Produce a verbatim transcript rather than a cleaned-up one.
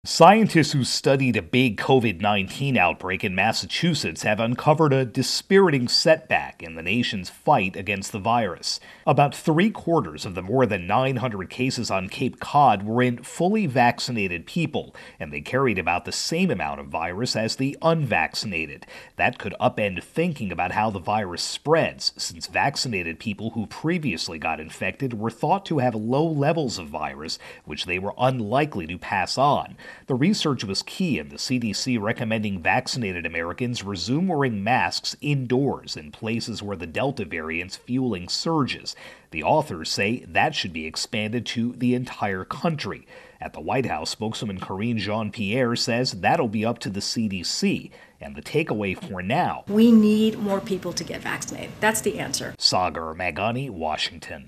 Scientists who studied a big COVID nineteen outbreak in Massachusetts have uncovered a dispiriting setback in the nation's fight against the virus. About three quarters of the more than nine hundred cases on Cape Cod were in fully vaccinated people, and they carried about the same amount of virus as the unvaccinated. That could upend thinking about how the virus spreads, since vaccinated people who previously got infected were thought to have low levels of virus, which they were unlikely to pass on. The research was key in the C D C recommending vaccinated Americans resume wearing masks indoors in places where the Delta variant's fueling surges. The authors say that should be expanded to the entire country. At the White House, spokeswoman Karine Jean-Pierre says that'll be up to the C D C. And the takeaway for now: we need more people to get vaccinated. That's the answer. Sagar Meghani, Washington.